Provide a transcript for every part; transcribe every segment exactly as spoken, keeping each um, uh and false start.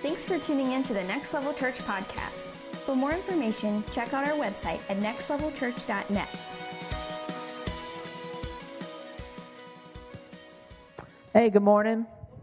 Thanks for tuning in to the Next Level Church podcast. For more information, check out our website at next level church dot net. Hey, good morning.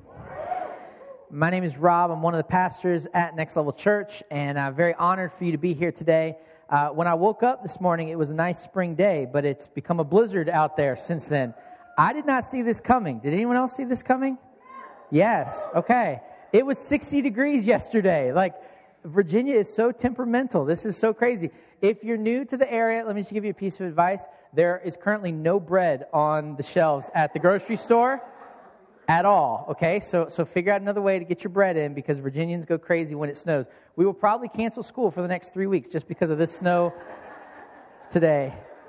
My name is Rob. I'm one of the pastors at Next Level Church, and I'm very honored for you to be here today. Uh, when I woke up this morning, it was a nice spring day, but it's become a blizzard out there since then. I did not see this coming. Did anyone else see this coming? Yes. Okay. It was sixty degrees yesterday. Like, Virginia is so temperamental. This is so crazy. If you're new to the area, let me just give you a piece of advice. There is currently no bread on the shelves at the grocery store at all, okay? So so figure out another way to get your bread in, because Virginians go crazy when it snows. We will probably cancel school for the next three weeks just because of this snow today.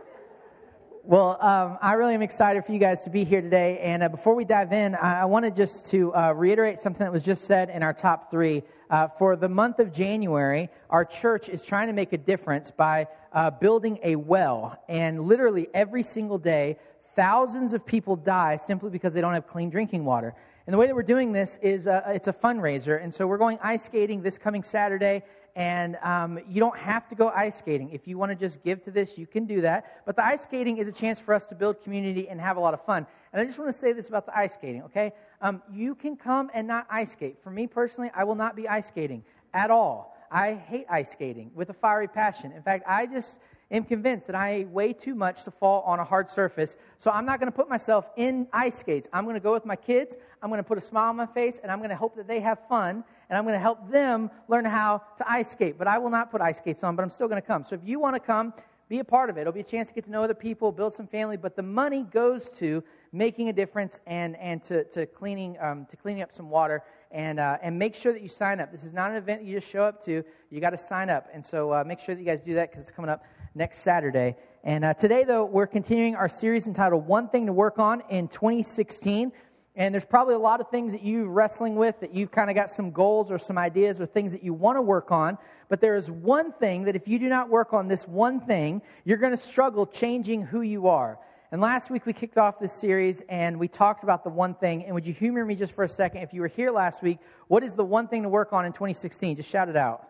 Well, um, I really am excited for you guys to be here today. And uh, before we dive in, I, I wanted just to uh, reiterate something that was just said in our top three. Uh, for the month of January, our church is trying to make a difference by uh, building a well. And literally every single day, thousands of people die simply because they don't have clean drinking water. And the way that we're doing this is uh, it's a fundraiser. And so we're going ice skating this coming Saturday. And um, you don't have to go ice skating. If you want to just give to this, you can do that. But the ice skating is a chance for us to build community and have a lot of fun. And I just want to say this about the ice skating, okay? Um, you can come and not ice skate. For me personally, I will not be ice skating at all. I hate ice skating with a fiery passion. In fact, I just am convinced that I weigh too much to fall on a hard surface. So I'm not going to put myself in ice skates. I'm going to go with my kids. I'm going to put a smile on my face, and I'm going to hope that they have fun. And I'm going to help them learn how to ice skate. But I will not put ice skates on, but I'm still going to come. So if you want to come, be a part of it. It'll be a chance to get to know other people, build some family. But the money goes to making a difference and and to to cleaning um, to cleaning up some water. And uh, and make sure that you sign up. This is not an event you just show up to. You got to sign up. And so uh, make sure that you guys do that, because it's coming up next Saturday. And uh, today, though, we're continuing our series entitled One Thing to Work On in twenty sixteen. And there's probably a lot of things that you're wrestling with, that you've kind of got some goals or some ideas or things that you want to work on. But there is one thing that if you do not work on this one thing, you're going to struggle changing who you are. And last week we kicked off this series and we talked about the one thing. And would you humor me just for a second? If you were here last week, what is the one thing to work on in twenty sixteen? Just shout it out.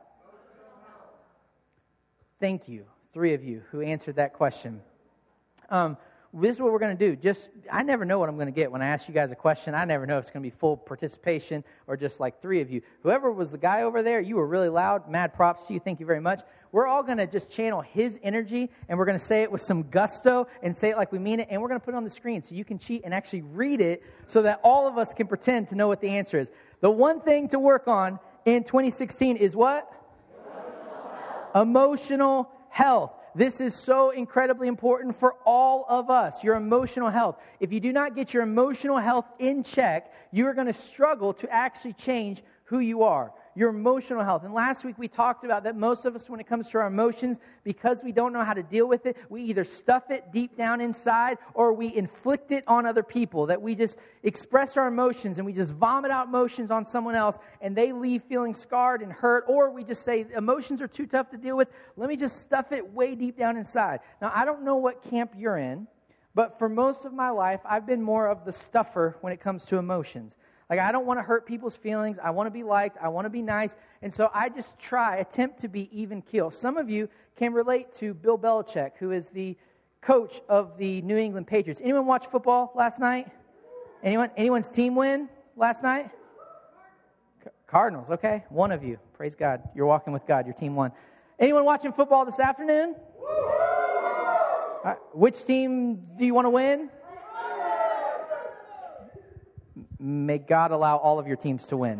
Thank you, three of you who answered that question. Um, This is what we're going to do. Just, I never know what I'm going to get when I ask you guys a question. I never know if it's going to be full participation or just like three of you. Whoever was the guy over there, you were really loud. Mad props to you. Thank you very much. We're all going to just channel his energy, and we're going to say it with some gusto and say it like we mean it, and we're going to put it on the screen so you can cheat and actually read it so that all of us can pretend to know what the answer is. The one thing to work on in twenty sixteen is what? Emotional health. Emotional health. This is so incredibly important for all of us, your emotional health. If you do not get your emotional health in check, you are going to struggle to actually change who you are, your emotional health. And last week we talked about that most of us, when it comes to our emotions, because we don't know how to deal with it, we either stuff it deep down inside or we inflict it on other people, that we just express our emotions and we just vomit out emotions on someone else and they leave feeling scarred and hurt, or we just say emotions are too tough to deal with, let me just stuff it way deep down inside. Now, I don't know what camp you're in, but for most of my life, I've been more of the stuffer when it comes to emotions. Like, I don't want to hurt people's feelings. I want to be liked. I want to be nice. And so I just try, attempt to be even keel. Some of you can relate to Bill Belichick, who is the coach of the New England Patriots. Anyone watch football last night? Anyone? Anyone's team win last night? Cardinals, okay. One of you. Praise God. You're walking with God. Your team won. Anyone watching football this afternoon? All right. Which team do you want to win? May God allow all of your teams to win.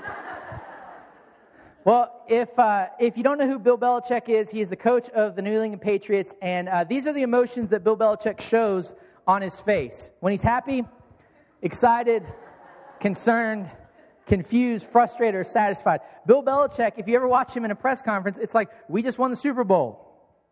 Well, if uh, if you don't know who Bill Belichick is, he is the coach of the New England Patriots, and uh, these are the emotions that Bill Belichick shows on his face. When he's happy, excited, concerned, confused, frustrated, or satisfied. Bill Belichick, if you ever watch him in a press conference, it's like, we just won the Super Bowl.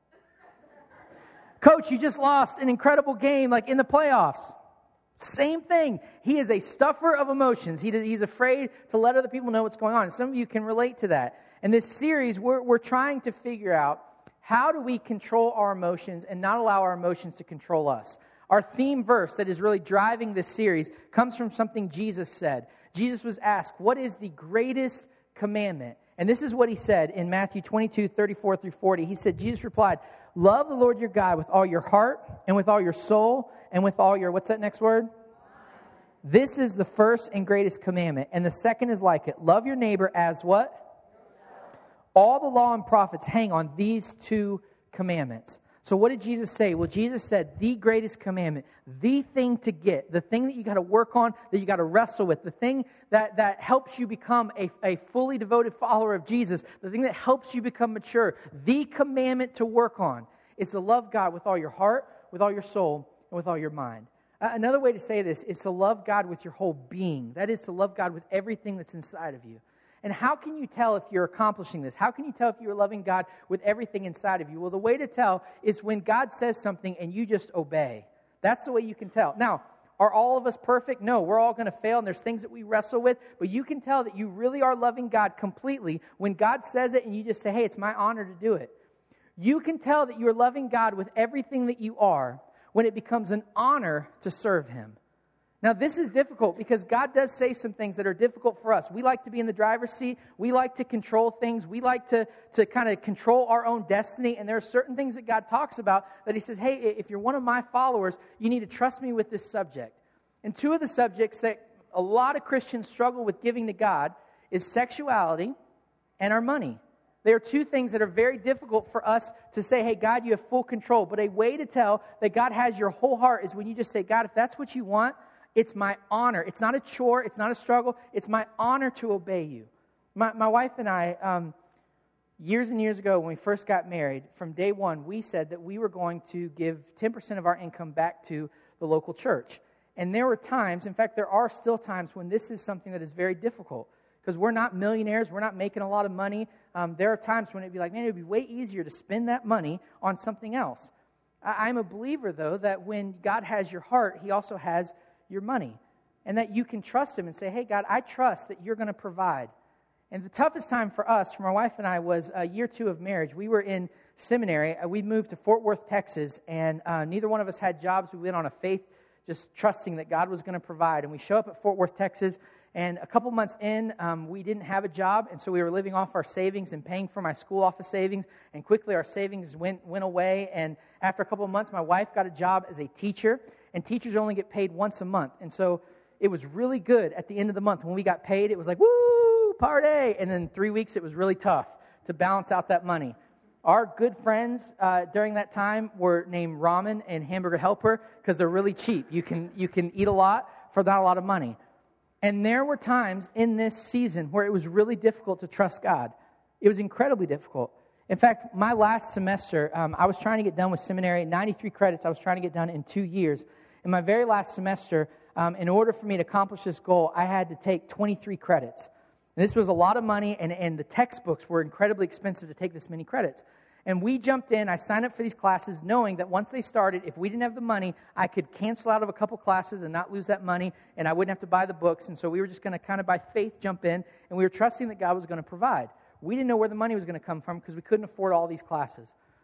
Coach, you just lost an incredible game, like in the playoffs. Same thing. He is a stuffer of emotions. He, he's afraid to let other people know what's going on. And some of you can relate to that. In this series, we're, we're trying to figure out, how do we control our emotions and not allow our emotions to control us? Our theme verse that is really driving this series comes from something Jesus said. Jesus was asked, what is the greatest commandment. And this is what he said in Matthew twenty-two, thirty-four through forty. He said, Jesus replied, love the Lord your God with all your heart and with all your soul and with all your, what's that next word? This is the first and greatest commandment. And the second is like it. Love your neighbor as what? All the law and prophets hang on these two commandments. So what did Jesus say? Well, Jesus said the greatest commandment, the thing to get, the thing that you got to work on, that you got to wrestle with, the thing that, that helps you become a, a fully devoted follower of Jesus, the thing that helps you become mature, the commandment to work on is to love God with all your heart, with all your soul, and with all your mind. Uh, another way to say this is to love God with your whole being. That is to love God with everything that's inside of you. And how can you tell if you're accomplishing this? How can you tell if you're loving God with everything inside of you? Well, the way to tell is when God says something and you just obey. That's the way you can tell. Now, are all of us perfect? No, we're all going to fail, and there's things that we wrestle with, but you can tell that you really are loving God completely when God says it and you just say, hey, it's my honor to do it. You can tell that you're loving God with everything that you are when it becomes an honor to serve Him. Now, this is difficult because God does say some things that are difficult for us. We like to be in the driver's seat. We like to control things. We like to, to kind of control our own destiny. And there are certain things that God talks about that He says, hey, if you're one of my followers, you need to trust me with this subject. And two of the subjects that a lot of Christians struggle with giving to God is sexuality and our money. They are two things that are very difficult for us to say, hey, God, you have full control. But a way to tell that God has your whole heart is when you just say, God, if that's what you want, it's my honor. It's not a chore. It's not a struggle. It's my honor to obey you. My, my wife and I, um, years and years ago when we first got married, from day one, we said that we were going to give ten percent of our income back to the local church. And there were times, in fact, there are still times when this is something that is very difficult because we're not millionaires. We're not making a lot of money. Um, there are times when it'd be like, man, it would be way easier to spend that money on something else. I, I'm a believer, though, that when God has your heart, He also has your money, and that you can trust Him and say, hey, God, I trust that you're going to provide. And the toughest time for us, for my wife and I, was uh, year two of marriage. We were in seminary. Uh, we moved to Fort Worth, Texas, and uh, neither one of us had jobs. We went on a faith, just trusting that God was going to provide. And we show up at Fort Worth, Texas, and a couple months in, um, we didn't have a job, and so we were living off our savings and paying for my school off of savings, and quickly our savings went, went away, and after a couple of months, my wife got a job as a teacher, and teachers only get paid once a month. And so it was really good at the end of the month. When we got paid, it was like, woo, party. And then three weeks, it was really tough to balance out that money. Our good friends uh, during that time were named Ramen and Hamburger Helper because they're really cheap. You can, you can eat a lot for not a lot of money. And there were times in this season where it was really difficult to trust God. It was incredibly difficult. In fact, my last semester, um, I was trying to get done with seminary, ninety-three credits I was trying to get done in two years. In my very last semester, um, in order for me to accomplish this goal, I had to take twenty-three credits. And this was a lot of money, and, and the textbooks were incredibly expensive to take this many credits. And we jumped in, I signed up for these classes knowing that once they started, if we didn't have the money, I could cancel out of a couple classes and not lose that money, and I wouldn't have to buy the books. And so we were just going to kind of by faith jump in, and we were trusting that God was going to provide. We didn't know where the money was going to come from because we couldn't afford all these classes.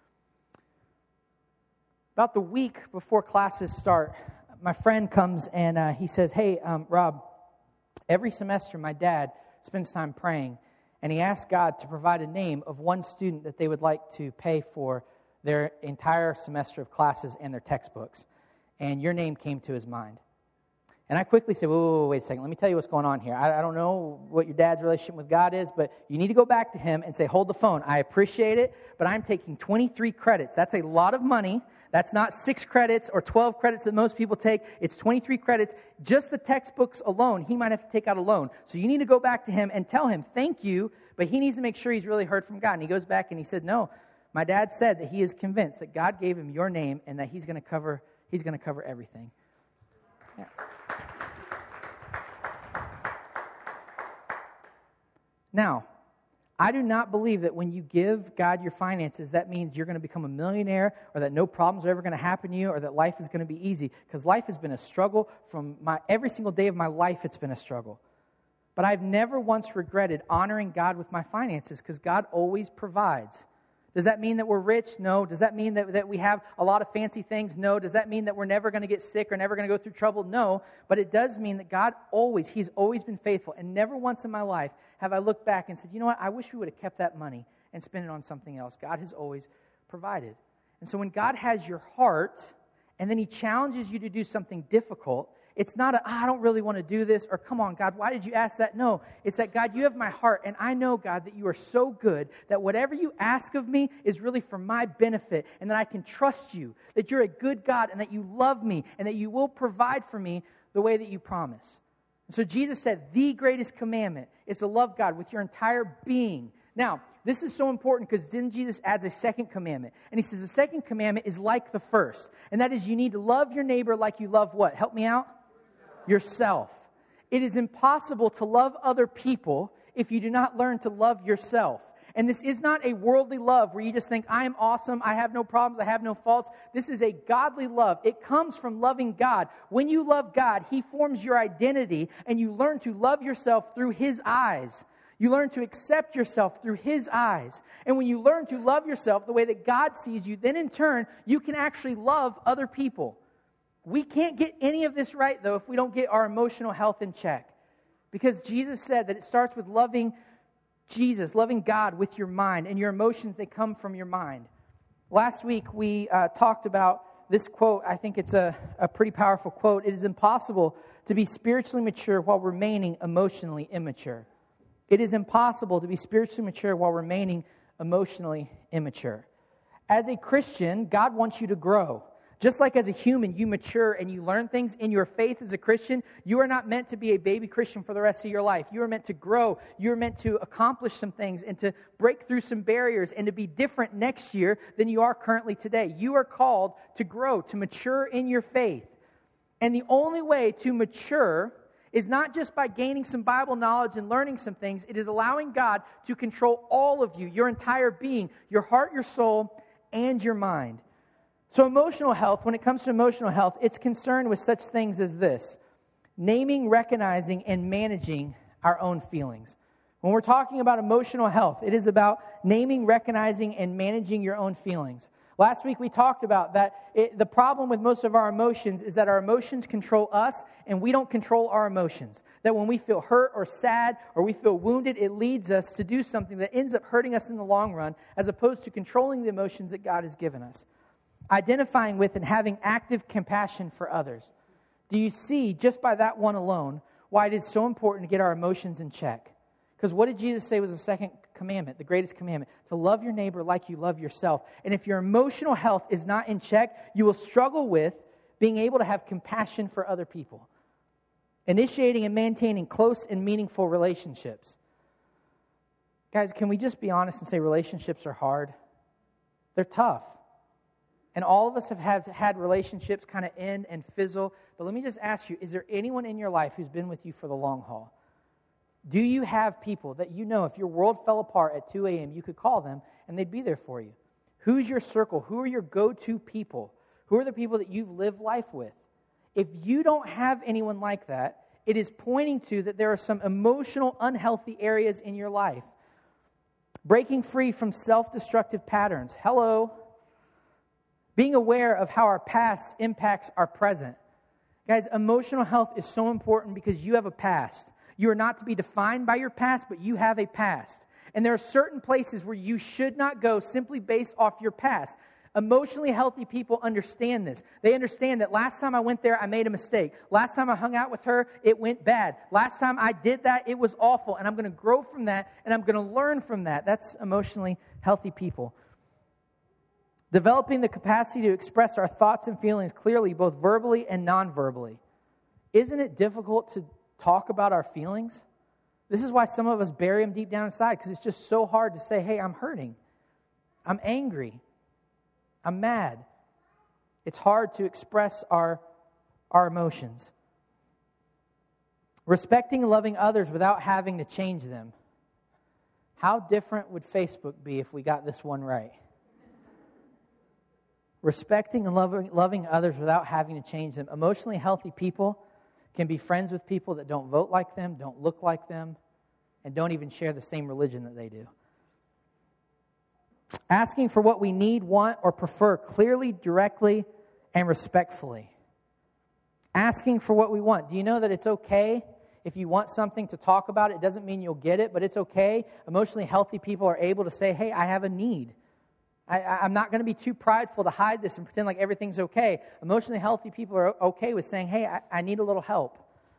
About the week before classes start, my friend comes and uh, he says, hey, um, Rob, every semester my dad spends time praying, and he asked God to provide a name of one student that they would like to pay for their entire semester of classes and their textbooks. And your name came to his mind. And I quickly said, whoa, whoa, whoa, wait a second. Let me tell you what's going on here. I, I don't know what your dad's relationship with God is, but you need to go back to him and say, hold the phone. I appreciate it, but I'm taking twenty-three credits. That's a lot of money. That's not six credits or twelve credits that most people take. It's twenty-three credits. Just the textbooks alone, he might have to take out a loan. So you need to go back to him and tell him, thank you, but he needs to make sure he's really heard from God. And he goes back and he said, no, my dad said that he is convinced that God gave him your name and that he's going to cover, he's going to cover everything. Yeah. Now, I do not believe that when you give God your finances, that means you're going to become a millionaire or that no problems are ever going to happen to you or that life is going to be easy, because life has been a struggle. From my every single day of my life, it's been a struggle. But I've never once regretted honoring God with my finances because God always provides. Does that mean that we're rich? No. Does that mean that, that we have a lot of fancy things? No. Does that mean that we're never going to get sick or never going to go through trouble? No. But it does mean that God always, He's always been faithful. And never once in my life have I looked back and said, you know what, I wish we would have kept that money and spent it on something else. God has always provided. And so when God has your heart and then He challenges you to do something difficult, it's not a, oh, I don't really want to do this, or come on, God, why did you ask that? No, it's that, God, you have my heart, and I know, God, that you are so good that whatever you ask of me is really for my benefit, and that I can trust you, that you're a good God, and that you love me, and that you will provide for me the way that you promise. And so Jesus said, the greatest commandment is to love God with your entire being. Now, this is so important because then Jesus adds a second commandment. And He says the second commandment is like the first. And that is you need to love your neighbor like you love what? Help me out. Yourself. It is impossible to love other people if you do not learn to love yourself. And this is not a worldly love where you just think, I am awesome, I have no problems, I have no faults. This is a godly love. It comes from loving God. When you love God, He forms your identity, and you learn to love yourself through His eyes. You learn to accept yourself through His eyes. And when you learn to love yourself the way that God sees you, then in turn, you can actually love other people. We can't get any of this right, though, if we don't get our emotional health in check. Because Jesus said that it starts with loving Jesus, loving God with your mind, and your emotions, they come from your mind. Last week, we uh, talked about this quote. I think it's a, a pretty powerful quote. It is impossible to be spiritually mature while remaining emotionally immature. It is impossible to be spiritually mature while remaining emotionally immature. As a Christian, God wants you to grow. Just like as a human, you mature and you learn things in your faith as a Christian, you are not meant to be a baby Christian for the rest of your life. You are meant to grow. You are meant to accomplish some things and to break through some barriers and to be different next year than you are currently today. You are called to grow, to mature in your faith. And the only way to mature is not just by gaining some Bible knowledge and learning some things. It is allowing God to control all of you, your entire being, your heart, your soul, and your mind. So emotional health, when it comes to emotional health, it's concerned with such things as this: naming, recognizing, and managing our own feelings. When we're talking about emotional health, it is about naming, recognizing, and managing your own feelings. Last week we talked about that it, the problem with most of our emotions is that our emotions control us and we don't control our emotions. That when we feel hurt or sad or we feel wounded, it leads us to do something that ends up hurting us in the long run, as opposed to controlling the emotions that God has given us. Identifying with and having active compassion for others. Do you see, just by that one alone, why it is so important to get our emotions in check? Because what did Jesus say was the second commandment, the greatest commandment? To love your neighbor like you love yourself. And if your emotional health is not in check, you will struggle with being able to have compassion for other people. Initiating and maintaining close and meaningful relationships. Guys, can we just be honest and say relationships are hard? They're tough. And all of us have had, had relationships kind of end and fizzle. But let me just ask you, is there anyone in your life who's been with you for the long haul? Do you have people that you know if your world fell apart at two a.m., you could call them and they'd be there for you? Who's your circle? Who are your go-to people? Who are the people that you've lived life with? If you don't have anyone like that, it is pointing to that there are some emotional, unhealthy areas in your life. Breaking free from self-destructive patterns. Hello. Being aware of how our past impacts our present. Guys, emotional health is so important because you have a past. You are not to be defined by your past, but you have a past. And there are certain places where you should not go simply based off your past. Emotionally healthy people understand this. They understand that last time I went there, I made a mistake. Last time I hung out with her, it went bad. Last time I did that, it was awful. And I'm going to grow from that, and I'm going to learn from that. That's emotionally healthy people. Developing the capacity to express our thoughts and feelings clearly, both verbally and non-verbally. Isn't it difficult to talk about our feelings? This is why some of us bury them deep down inside, because it's just so hard to say, hey, I'm hurting. I'm angry. I'm mad. It's hard to express our, our emotions. Respecting and loving others without having to change them. How different would Facebook be if we got this one right? Respecting and loving, loving others without having to change them. Emotionally healthy people can be friends with people that don't vote like them, don't look like them, and don't even share the same religion that they do. Asking for what we need, want, or prefer clearly, directly, and respectfully. Asking for what we want. Do you know that it's okay if you want something to talk about it? It doesn't mean you'll get it, but it's okay. Emotionally healthy people are able to say, hey, I have a need. I, I'm not going to be too prideful to hide this and pretend like everything's okay. Emotionally healthy people are okay with saying, hey, I, I need a little help.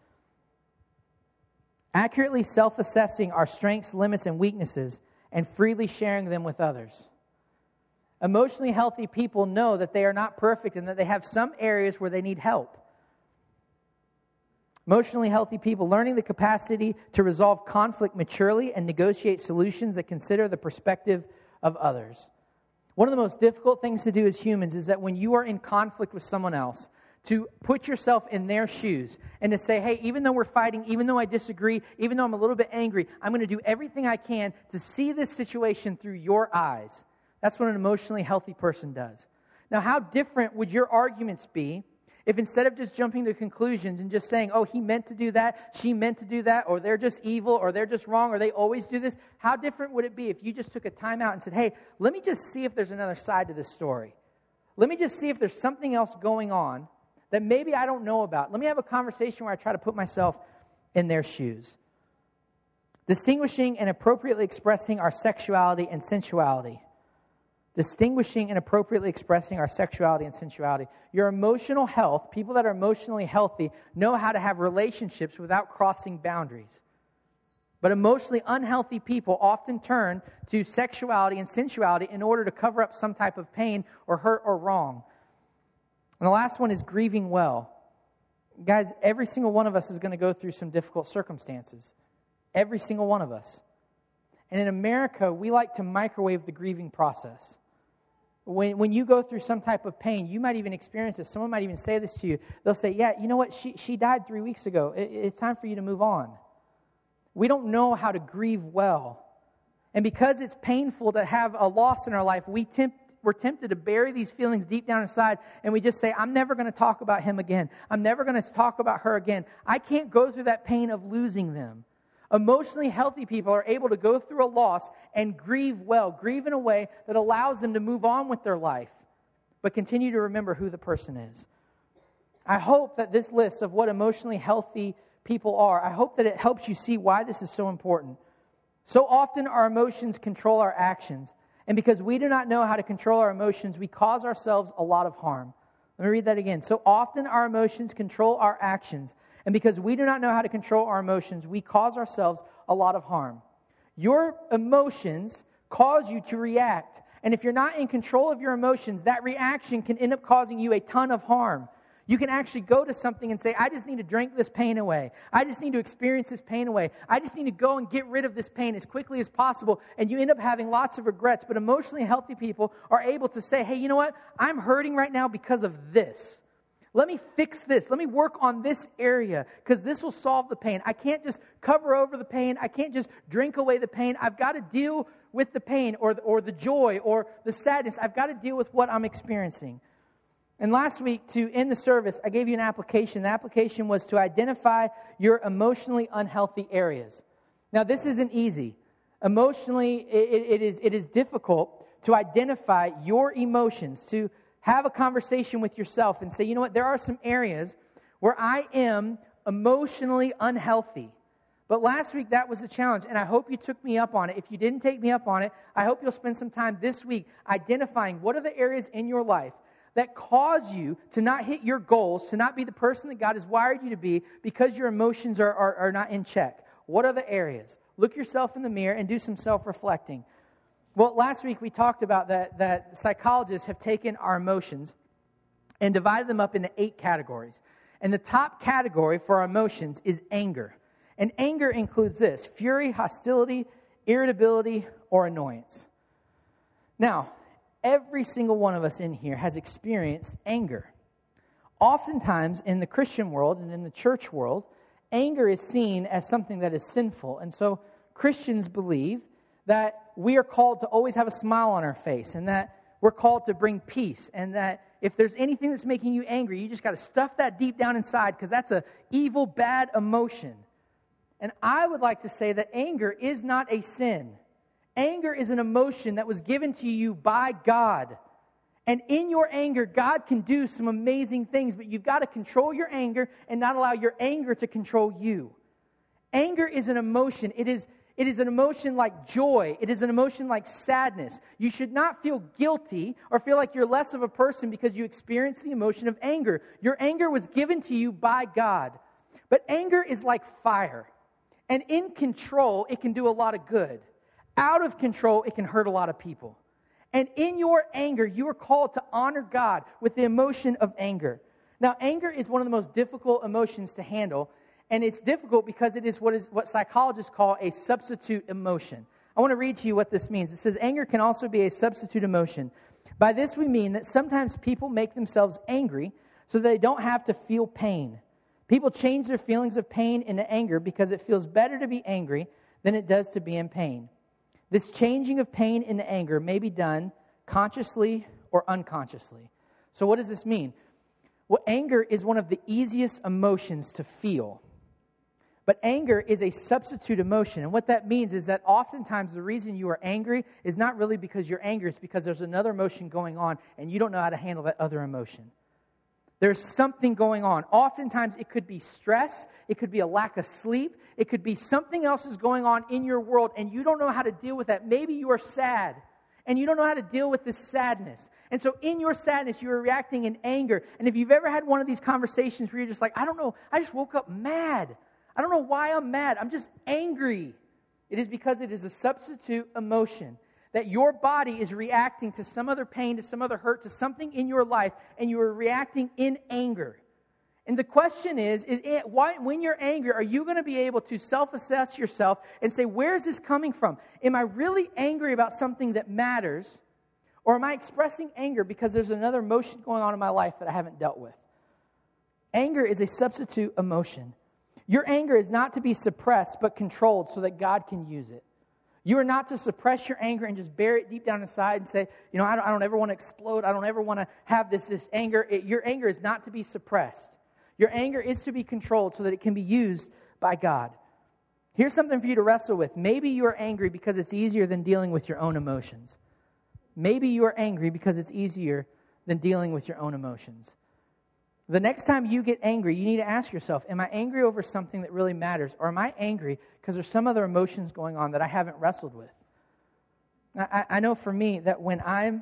Accurately self-assessing our strengths, limits, and weaknesses and freely sharing them with others. Emotionally healthy people know that they are not perfect and that they have some areas where they need help. Emotionally healthy people learning the capacity to resolve conflict maturely and negotiate solutions that consider the perspective of others. One of the most difficult things to do as humans is that when you are in conflict with someone else, to put yourself in their shoes and to say, hey, even though we're fighting, even though I disagree, even though I'm a little bit angry, I'm going to do everything I can to see this situation through your eyes. That's what an emotionally healthy person does. Now, how different would your arguments be if instead of just jumping to conclusions and just saying, oh, he meant to do that, she meant to do that, or they're just evil, or they're just wrong, or they always do this, how different would it be if you just took a time out and said, hey, let me just see if there's another side to this story. Let me just see if there's something else going on that maybe I don't know about. Let me have a conversation where I try to put myself in their shoes. Distinguishing and appropriately expressing our sexuality and sensuality. Distinguishing and appropriately expressing our sexuality and sensuality. Your emotional health, people that are emotionally healthy, know how to have relationships without crossing boundaries. But emotionally unhealthy people often turn to sexuality and sensuality in order to cover up some type of pain or hurt or wrong. And the last one is grieving well. Guys, every single one of us is going to go through some difficult circumstances. Every single one of us. And in America, we like to microwave the grieving process. When when you go through some type of pain, you might even experience this. Someone might even say this to you. They'll say, yeah, you know what? She, she died three weeks ago. It, it's time for you to move on. We don't know how to grieve well. And because it's painful to have a loss in our life, we tempt We're tempted to bury these feelings deep down inside, and we just say, I'm never going to talk about him again. I'm never going to talk about her again. I can't go through that pain of losing them. Emotionally healthy people are able to go through a loss and grieve well, grieve in a way that allows them to move on with their life, but continue to remember who the person is. I hope that this list of what emotionally healthy people are, I hope that it helps you see why this is so important. So often our emotions control our actions. And because we do not know how to control our emotions, we cause ourselves a lot of harm. Let me read that again. So often our emotions control our actions. And because we do not know how to control our emotions, we cause ourselves a lot of harm. Your emotions cause you to react. And if you're not in control of your emotions, that reaction can end up causing you a ton of harm. You can actually go to something and say, I just need to drink this pain away. I just need to experience this pain away. I just need to go and get rid of this pain as quickly as possible. And you end up having lots of regrets. But emotionally healthy people are able to say, hey, you know what? I'm hurting right now because of this. Let me fix this. Let me work on this area because this will solve the pain. I can't just cover over the pain. I can't just drink away the pain. I've got to deal with the pain or the, or the joy or the sadness. I've got to deal with what I'm experiencing. And last week, to end the service, I gave you an application. The application was to identify your emotionally unhealthy areas. Now, this isn't easy. Emotionally, it, it, is, it is difficult to identify your emotions, to have a conversation with yourself and say, you know what, there are some areas where I am emotionally unhealthy. But last week, that was the challenge, and I hope you took me up on it. If you didn't take me up on it, I hope you'll spend some time this week identifying what are the areas in your life that cause you to not hit your goals, to not be the person that God has wired you to be because your emotions are, are, are not in check. What are the areas? Look yourself in the mirror and do some self-reflecting. Well, last week we talked about that, that psychologists have taken our emotions and divided them up into eight categories. And the top category for our emotions is anger. And anger includes this: fury, hostility, irritability, or annoyance. Now, every single one of us in here has experienced anger. Oftentimes in the Christian world and in the church world, anger is seen as something that is sinful. And so Christians believe that we are called to always have a smile on our face and that we're called to bring peace and that if there's anything that's making you angry, you just got to stuff that deep down inside because that's an evil, bad emotion. And I would like to say that anger is not a sin. Anger is an emotion that was given to you by God. And in your anger, God can do some amazing things, but you've got to control your anger and not allow your anger to control you. Anger is an emotion. It is, it is an emotion like joy. It is an emotion like sadness. You should not feel guilty or feel like you're less of a person because you experience the emotion of anger. Your anger was given to you by God. But anger is like fire. And in control, it can do a lot of good. Out of control, it can hurt a lot of people. And in your anger, you are called to honor God with the emotion of anger. Now, anger is one of the most difficult emotions to handle, and it's difficult because it is what is what psychologists call a substitute emotion. I want to read to you what this means. It says, anger can also be a substitute emotion. By this we mean that sometimes people make themselves angry so that they don't have to feel pain. People change their feelings of pain into anger because it feels better to be angry than it does to be in pain. This changing of pain into anger may be done consciously or unconsciously. So what does this mean? Well, anger is one of the easiest emotions to feel. But anger is a substitute emotion. And what that means is that oftentimes the reason you are angry is not really because you're angry. It's because there's another emotion going on and you don't know how to handle that other emotion. There's something going on. Oftentimes it could be stress. It could be a lack of sleep. It could be something else is going on in your world and you don't know how to deal with that. Maybe you are sad and you don't know how to deal with this sadness. And so in your sadness, you are reacting in anger. And if you've ever had one of these conversations where you're just like, I don't know, I just woke up mad. I don't know why I'm mad. I'm just angry. It is because it is a substitute emotion. That your body is reacting to some other pain, to some other hurt, to something in your life, and you are reacting in anger. And the question is, is it, why, when you're angry, are you going to be able to self-assess yourself and say, where is this coming from? Am I really angry about something that matters? Or am I expressing anger because there's another emotion going on in my life that I haven't dealt with? Anger is a substitute emotion. Your anger is not to be suppressed, but controlled so that God can use it. You are not to suppress your anger and just bury it deep down inside and say, you know, I don't, I don't ever want to explode. I don't ever want to have this, this anger. It, your anger is not to be suppressed. Your anger is to be controlled so that it can be used by God. Here's something for you to wrestle with. Maybe you are angry because it's easier than dealing with your own emotions. Maybe you are angry because it's easier than dealing with your own emotions. The next time you get angry, you need to ask yourself, am I angry over something that really matters? Or am I angry because there's some other emotions going on that I haven't wrestled with? I, I know for me that when I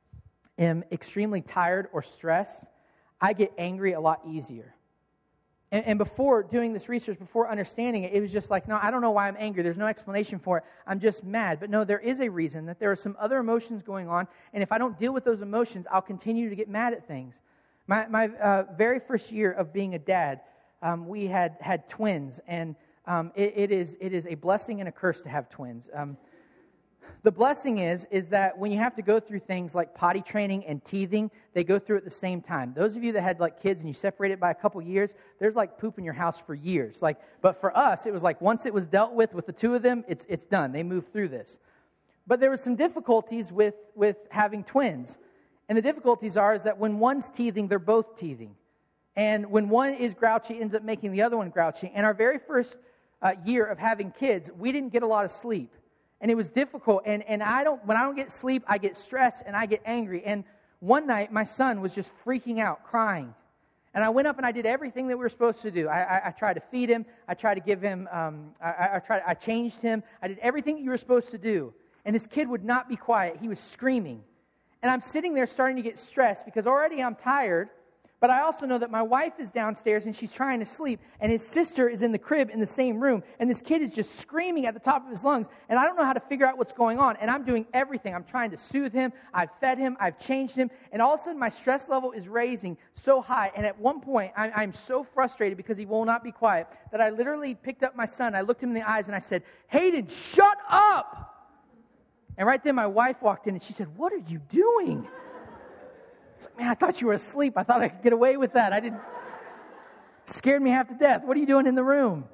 am extremely tired or stressed, I get angry a lot easier. And, and before doing this research, before understanding it, it was just like, no, I don't know why I'm angry. There's no explanation for it. I'm just mad. But no, there is a reason that there are some other emotions going on. And if I don't deal with those emotions, I'll continue to get mad at things. My my uh, very first year of being a dad, um, we had had twins, and um, it, it is it is a blessing and a curse to have twins. Um, the blessing is is that when you have to go through things like potty training and teething, they go through at the same time. Those of you that had like kids and you separated by a couple years, there's like poop in your house for years. Like, but for us, it was like once it was dealt with with the two of them, it's it's done. They moved through this. But there were some difficulties with with having twins. And the difficulties are is that when one's teething, they're both teething. And when one is grouchy, it ends up making the other one grouchy. And our very first uh, year of having kids, we didn't get a lot of sleep. And it was difficult. And, and I don't when I don't get sleep, I get stressed and I get angry. And one night, my son was just freaking out, crying. And I went up and I did everything that we were supposed to do. I, I, I tried to feed him. I tried to give him, um, I, I, tried, I changed him. I did everything that you were supposed to do. And this kid would not be quiet. He was screaming. And I'm sitting there starting to get stressed because already I'm tired, but I also know that my wife is downstairs and she's trying to sleep, and his sister is in the crib in the same room, and this kid is just screaming at the top of his lungs, and I don't know how to figure out what's going on, and I'm doing everything. I'm trying to soothe him. I've fed him. I've changed him, and all of a sudden my stress level is raising so high, and at one point I, I'm so frustrated because he will not be quiet that I literally picked up my son. I looked him in the eyes, and I said, Hayden, shut up! And right then my wife walked in and she said, what are you doing? I was like, man, I thought you were asleep. I thought I could get away with that. I didn't. It scared me half to death. What are you doing in the room?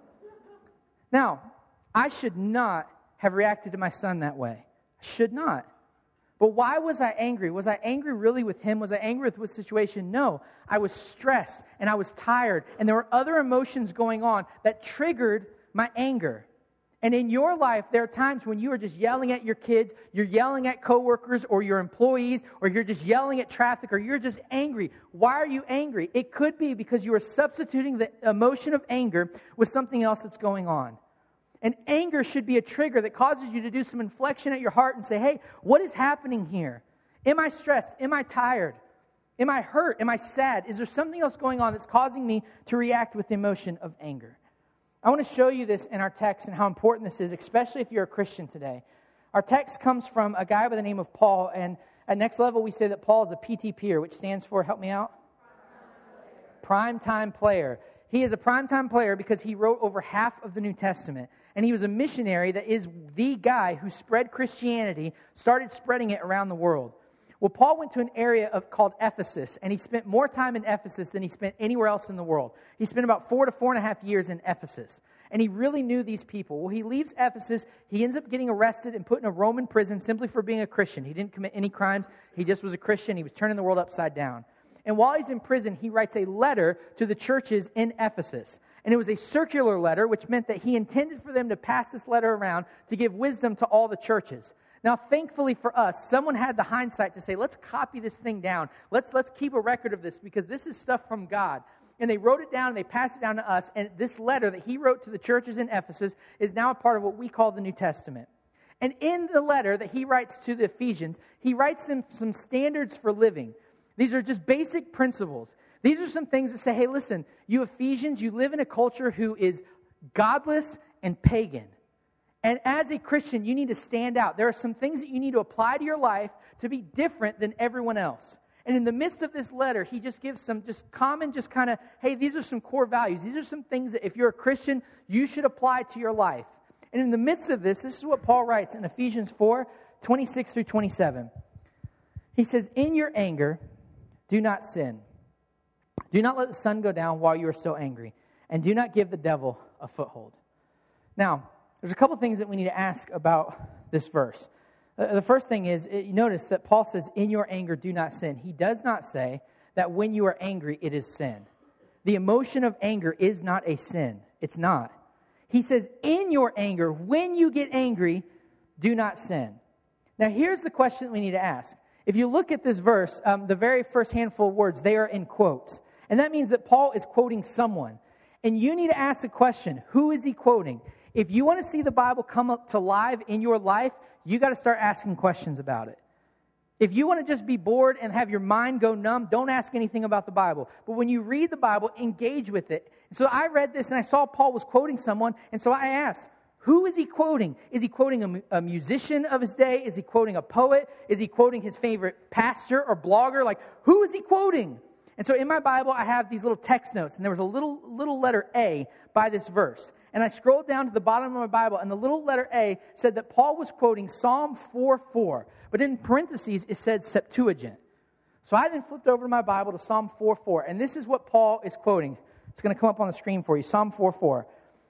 Now, I should not have reacted to my son that way. I should not. But why was I angry? Was I angry really with him? Was I angry with the situation? No. I was stressed and I was tired. And there were other emotions going on that triggered my anger. And in your life, there are times when you are just yelling at your kids, you're yelling at coworkers or your employees, or you're just yelling at traffic, or you're just angry. Why are you angry? It could be because you are substituting the emotion of anger with something else that's going on. And anger should be a trigger that causes you to do some inflection at your heart and say, hey, what is happening here? Am I stressed? Am I tired? Am I hurt? Am I sad? Is there something else going on that's causing me to react with the emotion of anger? I want to show you this in our text and how important this is, especially if you're a Christian today. Our text comes from a guy by the name of Paul, and at Next Level we say that Paul is a P T P er, which stands for, help me out? Prime time player. He is a primetime player because he wrote over half of the New Testament, and he was a missionary that is the guy who spread Christianity, started spreading it around the world. Well, Paul went to an area of called Ephesus, and he spent more time in Ephesus than he spent anywhere else in the world. He spent about four to four and a half years in Ephesus, and he really knew these people. Well, he leaves Ephesus. He ends up getting arrested and put in a Roman prison simply for being a Christian. He didn't commit any crimes. He just was a Christian. He was turning the world upside down. And while he's in prison, he writes a letter to the churches in Ephesus. And it was a circular letter, which meant that he intended for them to pass this letter around to give wisdom to all the churches. Now, thankfully for us, someone had the hindsight to say, let's copy this thing down. Let's, let's keep a record of this because this is stuff from God. And they wrote it down and they passed it down to us. And this letter that he wrote to the churches in Ephesus is now a part of what we call the New Testament. And in the letter that he writes to the Ephesians, he writes them some standards for living. These are just basic principles. These are some things that say, hey, listen, you Ephesians, you live in a culture who is godless and pagan. And as a Christian, you need to stand out. There are some things that you need to apply to your life to be different than everyone else. And in the midst of this letter, he just gives some just common, just kind of, hey, these are some core values. These are some things that if you're a Christian, you should apply to your life. And in the midst of this, this is what Paul writes in Ephesians four, twenty-six through twenty-seven. He says, in your anger, do not sin. Do not let the sun go down while you are still angry. And do not give the devil a foothold. Now, there's a couple things that we need to ask about this verse. Uh, the first thing is, you notice that Paul says, in your anger, do not sin. He does not say that when you are angry, it is sin. The emotion of anger is not a sin. It's not. He says, in your anger, when you get angry, do not sin. Now, here's the question that we need to ask. If you look at this verse, um, the very first handful of words, they are in quotes. And that means that Paul is quoting someone. And you need to ask the question, who is he quoting? If you want to see the Bible come up to life in your life, you got to start asking questions about it. If you want to just be bored and have your mind go numb, don't ask anything about the Bible. But when you read the Bible, engage with it. So I read this and I saw Paul was quoting someone, and so I asked, who is he quoting? Is he quoting a, a musician of his day? Is he quoting a poet? Is he quoting his favorite pastor or blogger? Like, who is he quoting? And so in my Bible, I have these little text notes, and there was a little little letter A by this verse. And I scrolled down to the bottom of my Bible, and the little letter A said that Paul was quoting Psalm four four. But in parentheses, it said Septuagint. So I then flipped over to my Bible to Psalm four four, and this is what Paul is quoting. It's going to come up on the screen for you. Psalm four four.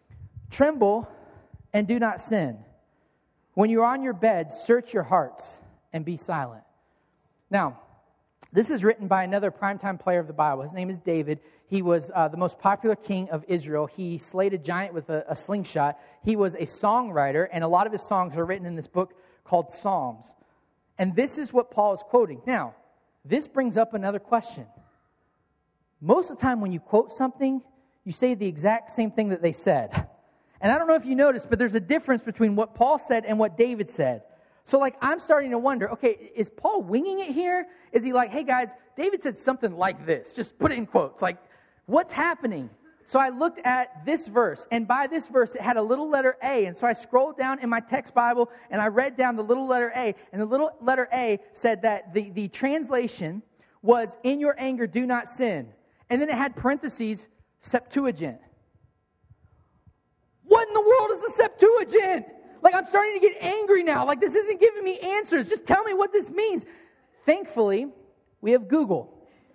Tremble and do not sin. When you're on your bed, search your hearts and be silent. Now, this is written by another primetime player of the Bible. His name is David. He was uh, the most popular king of Israel. He slayed a giant with a, a slingshot. He was a songwriter, and a lot of his songs are written in this book called Psalms. And this is what Paul is quoting. Now, this brings up another question. Most of the time when you quote something, you say the exact same thing that they said. And I don't know if you noticed, but there's a difference between what Paul said and what David said. So, like, I'm starting to wonder, okay, is Paul winging it here? Is he like, hey, guys, David said something like this. Just put it in quotes. Like, what's happening? So I looked at this verse, and by this verse, it had a little letter A. And so I scrolled down in my text Bible, and I read down the little letter A. And the little letter A said that the, the translation was, in your anger, do not sin. And then it had parentheses, Septuagint. What in the world is a Septuagint? Like, I'm starting to get angry now. Like, this isn't giving me answers. Just tell me what this means. Thankfully, we have Google.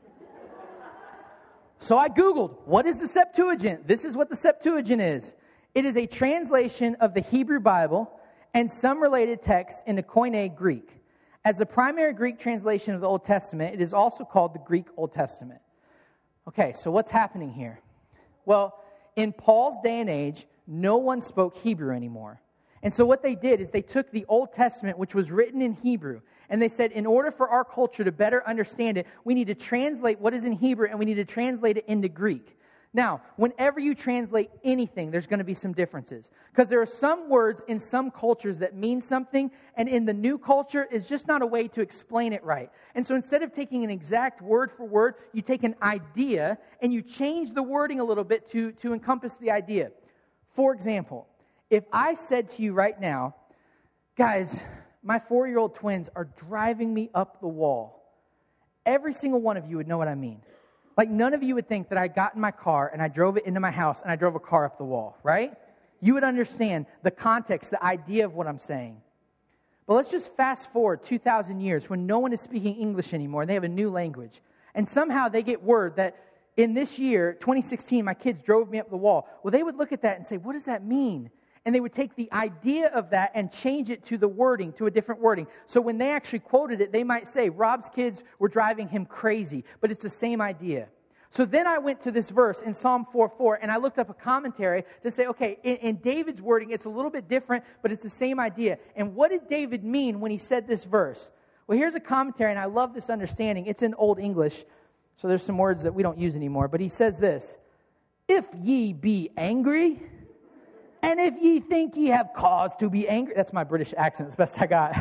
So I Googled, what is the Septuagint? This is what the Septuagint is. It is a translation of the Hebrew Bible and some related texts into Koine Greek. As the primary Greek translation of the Old Testament, it is also called the Greek Old Testament. Okay, so what's happening here? Well, in Paul's day and age, no one spoke Hebrew anymore. And so what they did is they took the Old Testament, which was written in Hebrew, and they said, in order for our culture to better understand it, we need to translate what is in Hebrew, and we need to translate it into Greek. Now, whenever you translate anything, there's going to be some differences. Because there are some words in some cultures that mean something, and in the new culture, it's just not a way to explain it right. And so instead of taking an exact word for word, you take an idea, and you change the wording a little bit to, to encompass the idea. For example, if I said to you right now, guys, my four-year-old twins are driving me up the wall, every single one of you would know what I mean. Like, none of you would think that I got in my car and I drove it into my house and I drove a car up the wall, right? You would understand the context, the idea of what I'm saying. But let's just fast forward two thousand years when no one is speaking English anymore and they have a new language. And somehow they get word that in this year, twenty sixteen, my kids drove me up the wall. Well, they would look at that and say, what does that mean? And they would take the idea of that and change it to the wording, to a different wording. So when they actually quoted it, they might say, Rob's kids were driving him crazy. But it's the same idea. So then I went to this verse in Psalm four four, and I looked up a commentary to say, okay, in, in David's wording, it's a little bit different, but it's the same idea. And what did David mean when he said this verse? Well, here's a commentary, and I love this understanding. It's in Old English, so there's some words that we don't use anymore. But he says this, if ye be angry, and if ye think ye have cause to be angry, that's my British accent, it's the best I got.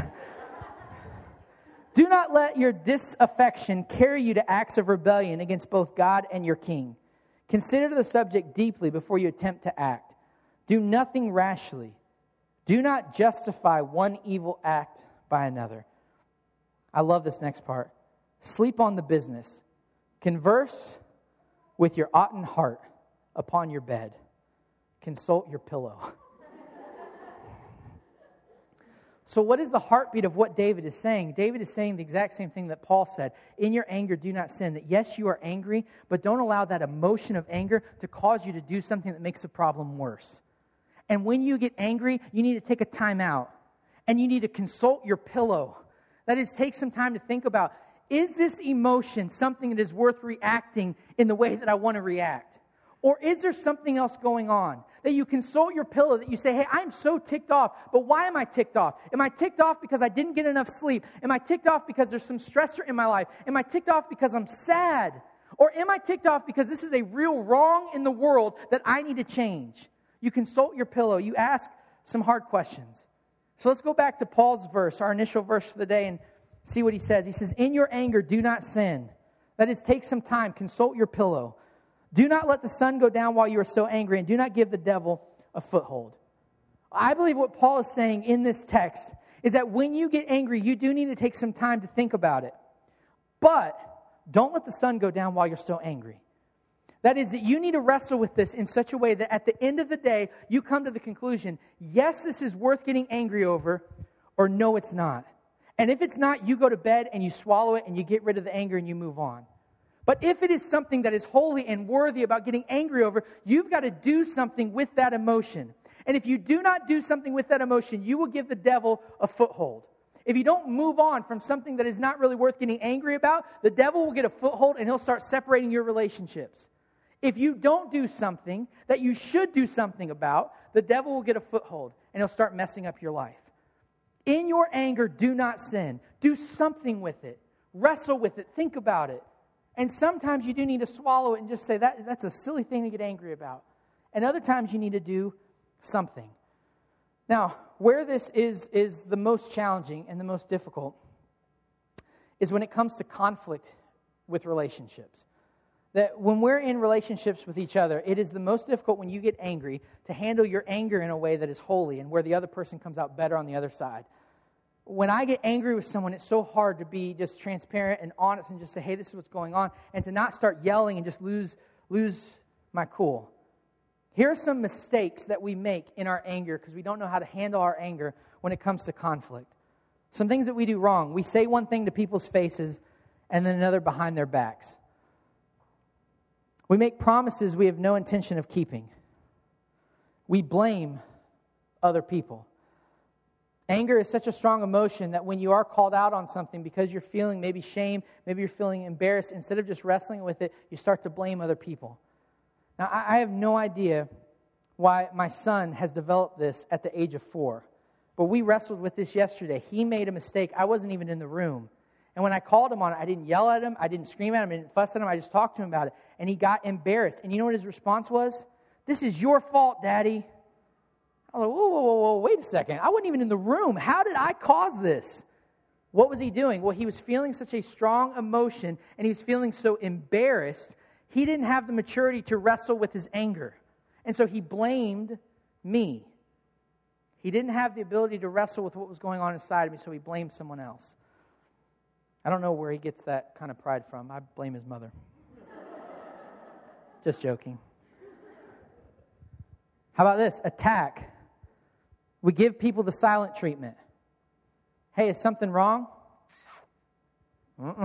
Do not let your disaffection carry you to acts of rebellion against both God and your king. Consider the subject deeply before you attempt to act. Do nothing rashly. Do not justify one evil act by another. I love this next part. Sleep on the business. Converse with your oughten heart upon your bed. Consult your pillow. So what is the heartbeat of what David is saying? David is saying the exact same thing that Paul said. In your anger, do not sin. That yes, you are angry, but don't allow that emotion of anger to cause you to do something that makes the problem worse. And when you get angry, you need to take a time out. And you need to consult your pillow. That is, take some time to think about, is this emotion something that is worth reacting in the way that I want to react? Or is there something else going on? That you consult your pillow, that you say, hey, I'm so ticked off, but why am I ticked off? Am I ticked off because I didn't get enough sleep? Am I ticked off because there's some stressor in my life? Am I ticked off because I'm sad? Or am I ticked off because this is a real wrong in the world that I need to change? You consult your pillow. You ask some hard questions. So let's go back to Paul's verse, our initial verse for the day, and see what he says. He says, in your anger, do not sin. That is, take some time, consult your pillow. Do not let the sun go down while you are so angry, and do not give the devil a foothold. I believe what Paul is saying in this text is that when you get angry, you do need to take some time to think about it. But don't let the sun go down while you're still angry. That is, that you need to wrestle with this in such a way that at the end of the day, you come to the conclusion, yes, this is worth getting angry over, or no, it's not. And if it's not, you go to bed and you swallow it and you get rid of the anger and you move on. But if it is something that is holy and worthy about getting angry over, you've got to do something with that emotion. And if you do not do something with that emotion, you will give the devil a foothold. If you don't move on from something that is not really worth getting angry about, the devil will get a foothold and he'll start separating your relationships. If you don't do something that you should do something about, the devil will get a foothold and he'll start messing up your life. In your anger, do not sin. Do something with it. Wrestle with it. Think about it. And sometimes you do need to swallow it and just say, that that's a silly thing to get angry about. And other times you need to do something. Now, where this is, is the most challenging and the most difficult is when it comes to conflict with relationships. That when we're in relationships with each other, it is the most difficult when you get angry to handle your anger in a way that is holy and where the other person comes out better on the other side. When I get angry with someone, it's so hard to be just transparent and honest and just say, hey, this is what's going on, and to not start yelling and just lose, lose my cool. Here are some mistakes that we make in our anger because we don't know how to handle our anger when it comes to conflict. Some things that we do wrong. We say one thing to people's faces and then another behind their backs. We make promises we have no intention of keeping. We blame other people. Anger is such a strong emotion that when you are called out on something because you're feeling maybe shame, maybe you're feeling embarrassed, instead of just wrestling with it, you start to blame other people. Now, I have no idea why my son has developed this at the age of four. But we wrestled with this yesterday. He made a mistake. I wasn't even in the room. And when I called him on it, I didn't yell at him. I didn't scream at him. I didn't fuss at him. I just talked to him about it. And he got embarrassed. And you know what his response was? "This is your fault, Daddy." I was like, whoa, whoa, whoa, whoa, wait a second. I wasn't even in the room. How did I cause this? What was he doing? Well, he was feeling such a strong emotion, and he was feeling so embarrassed, he didn't have the maturity to wrestle with his anger. And so he blamed me. He didn't have the ability to wrestle with what was going on inside of me, so he blamed someone else. I don't know where he gets that kind of pride from. I blame his mother. Just joking. How about this? Attack. We give people the silent treatment. Hey, is something wrong? Uh-uh.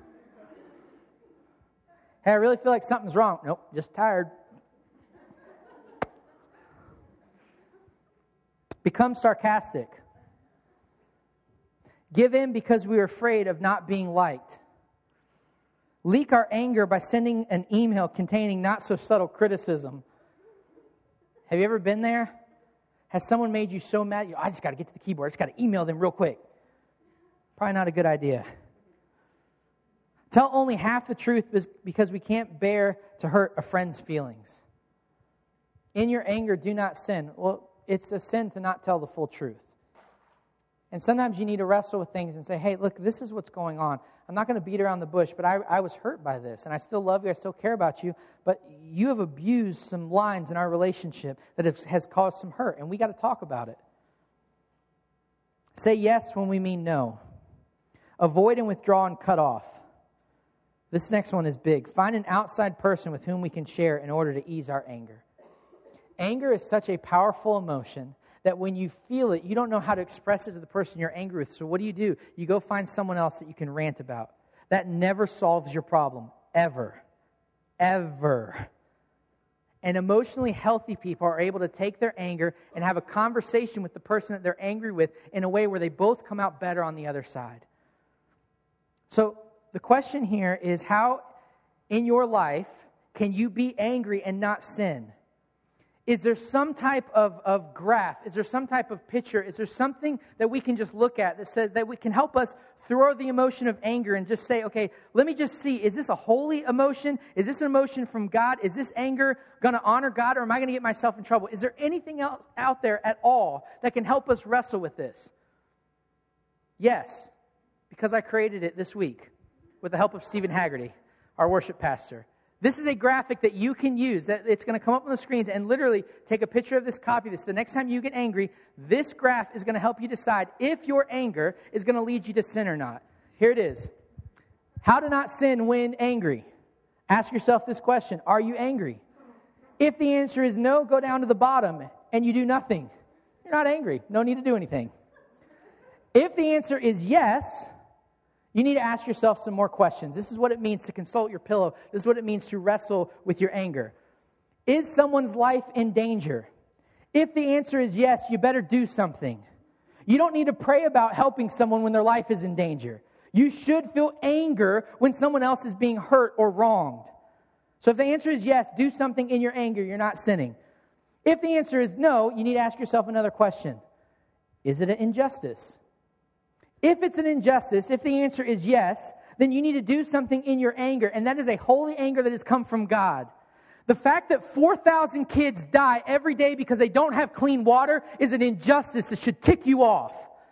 Hey, I really feel like something's wrong. Nope, just tired. Become sarcastic. Give in because we are afraid of not being liked. Leak our anger by sending an email containing not so subtle criticism. Have you ever been there? Has someone made you so mad? I just got to get to the keyboard. I just got to email them real quick. Probably not a good idea. Tell only half the truth because we can't bear to hurt a friend's feelings. In your anger, do not sin. Well, it's a sin to not tell the full truth. And sometimes you need to wrestle with things and say, hey, look, this is what's going on. I'm not going to beat around the bush, but I, I was hurt by this, and I still love you, I still care about you, but you have abused some lines in our relationship that have, has caused some hurt, and we got to talk about it. Say yes when we mean no. Avoid and withdraw and cut off. This next one is big. Find an outside person with whom we can share in order to ease our anger. Anger is such a powerful emotion that when you feel it, you don't know how to express it to the person you're angry with. So what do you do? You go find someone else that you can rant about. That never solves your problem, ever. Ever. And emotionally healthy people are able to take their anger and have a conversation with the person that they're angry with in a way where they both come out better on the other side. So the question here is, how in your life can you be angry and not sin? Is there some type of, of graph? Is there some type of picture? Is there something that we can just look at that says that we can help us throw the emotion of anger and just say, okay, let me just see, is this a holy emotion? Is this an emotion from God? Is this anger going to honor God, or am I going to get myself in trouble? Is there anything else out there at all that can help us wrestle with this? Yes, because I created it this week with the help of Stephen Haggerty, our worship pastor. This is a graphic that you can use. That it's going to come up on the screens, and literally take a picture of this, copy this. The next time you get angry, this graph is going to help you decide if your anger is going to lead you to sin or not. Here it is. How to not sin when angry. Ask yourself this question. Are you angry? If the answer is no, go down to the bottom and you do nothing. You're not angry. No need to do anything. If the answer is yes, you need to ask yourself some more questions. This is what it means to consult your pillow. This is what it means to wrestle with your anger. Is someone's life in danger? If the answer is yes, you better do something. You don't need to pray about helping someone when their life is in danger. You should feel anger when someone else is being hurt or wronged. So if the answer is yes, do something in your anger. You're not sinning. If the answer is no, you need to ask yourself another question. Is it an injustice? If it's an injustice, if the answer is yes, then you need to do something in your anger, and that is a holy anger that has come from God. The fact that four thousand kids die every day because they don't have clean water is an injustice that should tick you off.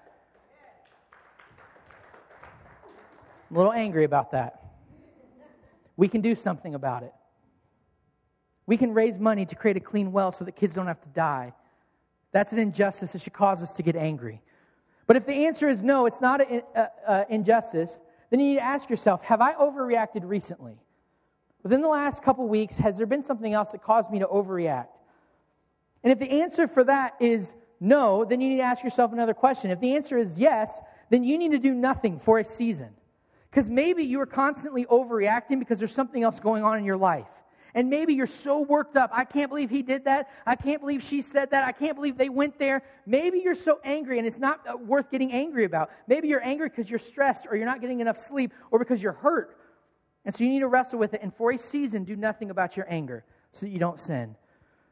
I'm a little angry about that. We can do something about it. We can raise money to create a clean well so that kids don't have to die. That's an injustice that should cause us to get angry. But if the answer is no, it's not an injustice, then you need to ask yourself, have I overreacted recently? Within the last couple weeks, has there been something else that caused me to overreact? And if the answer for that is no, then you need to ask yourself another question. If the answer is yes, then you need to do nothing for a season. Because maybe you are constantly overreacting because there's something else going on in your life. And maybe you're so worked up. I can't believe he did that. I can't believe she said that. I can't believe they went there. Maybe you're so angry and it's not worth getting angry about. Maybe you're angry because you're stressed or you're not getting enough sleep or because you're hurt. And so you need to wrestle with it. And for a season, do nothing about your anger so that you don't sin.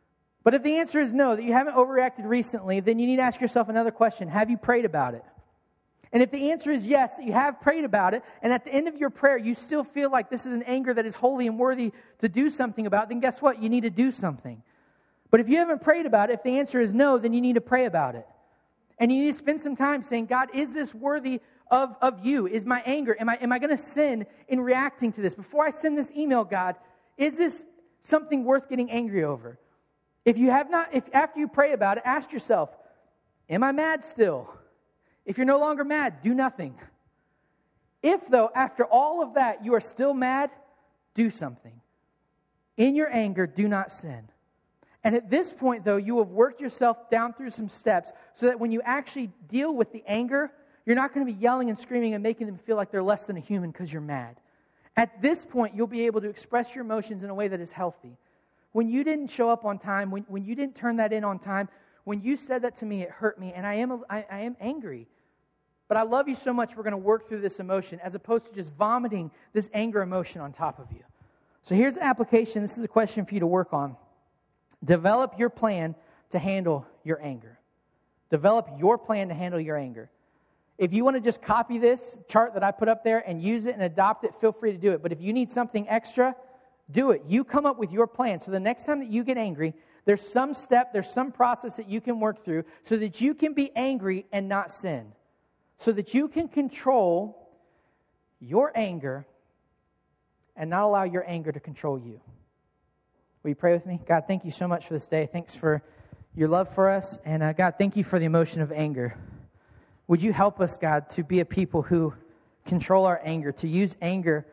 But if the answer is no, that you haven't overreacted recently, then you need to ask yourself another question. Have you prayed about it? And if the answer is yes, that you have prayed about it, and at the end of your prayer you still feel like this is an anger that is holy and worthy to do something about, then guess what? You need to do something. But if you haven't prayed about it, if the answer is no, then you need to pray about it. And you need to spend some time saying, God, is this worthy of, of you? Is my anger, am I, am I going to sin in reacting to this? Before I send this email, God, is this something worth getting angry over? If you have not, if after you pray about it, ask yourself, am I mad still? If you're no longer mad, do nothing. If, though, after all of that, you are still mad, do something. In your anger, do not sin. And at this point, though, you have worked yourself down through some steps so that when you actually deal with the anger, you're not going to be yelling and screaming and making them feel like they're less than a human because you're mad. At this point, you'll be able to express your emotions in a way that is healthy. When you didn't show up on time, when, when you didn't turn that in on time, when you said that to me, it hurt me, and I am I, I am angry. But I love you so much, we're going to work through this emotion as opposed to just vomiting this anger emotion on top of you. So here's the application. This is a question for you to work on. Develop your plan to handle your anger. Develop your plan to handle your anger. If you want to just copy this chart that I put up there and use it and adopt it, feel free to do it. But if you need something extra, do it. You come up with your plan. So the next time that you get angry, there's some step, there's some process that you can work through so that you can be angry and not sin. So that you can control your anger and not allow your anger to control you. Will you pray with me? God, thank you so much for this day. Thanks for your love for us. And uh, God, thank you for the emotion of anger. Would you help us, God, to be a people who control our anger, to use anger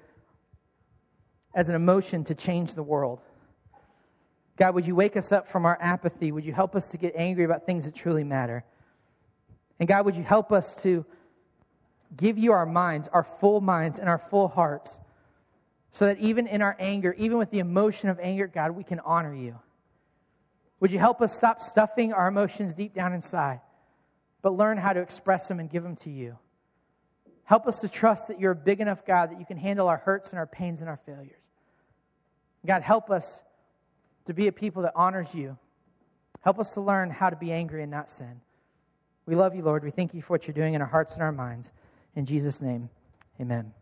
as an emotion to change the world? God, would you wake us up from our apathy? Would you help us to get angry about things that truly matter? And God, would you help us to give you our minds, our full minds and our full hearts, so that even in our anger, even with the emotion of anger, God, we can honor you. Would you help us stop stuffing our emotions deep down inside, but learn how to express them and give them to you? Help us to trust that you're a big enough God that you can handle our hurts and our pains and our failures. God, help us to be a people that honors you. Help us to learn how to be angry and not sin. We love you, Lord. We thank you for what you're doing in our hearts and our minds. In Jesus' name, amen.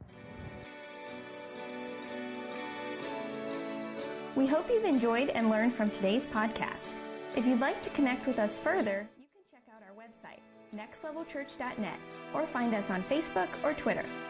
We hope you've enjoyed and learned from today's podcast. If you'd like to connect with us further, you can check out our website, next level church dot net, or find us on Facebook or Twitter.